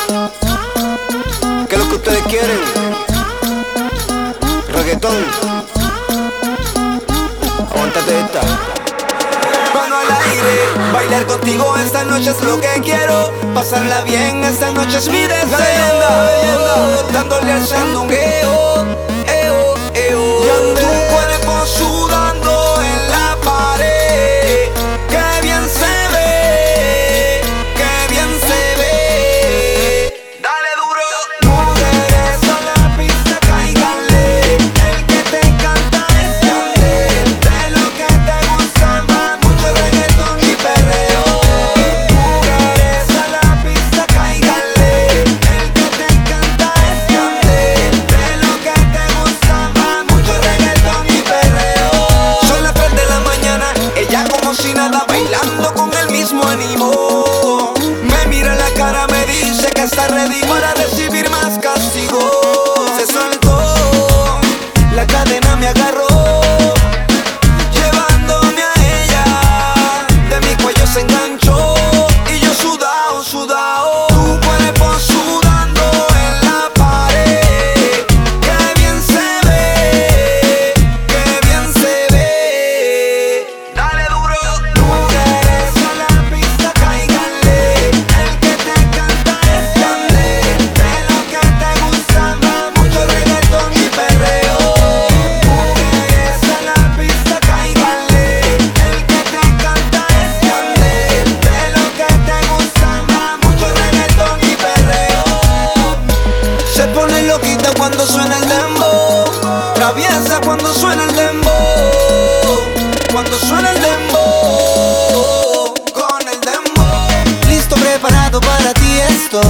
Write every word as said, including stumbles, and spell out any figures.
¿Qué es lo que ustedes quieren? Reggaetón. Aguántate esta. Mano al aire, bailar contigo esta noche es lo que quiero. Pasarla bien, esta noche es mi deseo. Leyenda, leyenda. Dándole al sandungueo, eo, eo. Tu cuerpo sudando en la pared. Qué bien se ve, qué bien se ve. Dale duro. Mujeres a la pista, cáiganle. El que te encanta es Yandel. De lo que te gusta más, mucho reggaetón y perreo. Mujeres a la pista, cáiganle. El que te encanta es Yandel. De lo que te gusta más, mucho reggaetón y perreo. Son las tres de la mañana, ella como si nada, bailando con el mismo ánimo. Me mira en la cara, me dice que está ready para recibir más castigo. Se soltó, la cadena me agarró, llevándome a ella. De mi cuello se enganchó y yo sudao, sudao. Tu cuerpo sudando en la pared. Qué bien se ve, qué bien se ve. Dale duro. Mujeres a la pista, cáiganle. El que te encanta es Yandel. De lo que te gusta más, mucho reggaetón y perreo. Mujeres a la pista, cáiganle. El que te encanta es Yandel. De lo que te gusta más, mucho reggaetón y perreo. Se pone loquita cuando suena el dembow, traviesa cuando suena el dembow, cuando suena el dembow, con el dembow. Listo, preparado para ti estoy.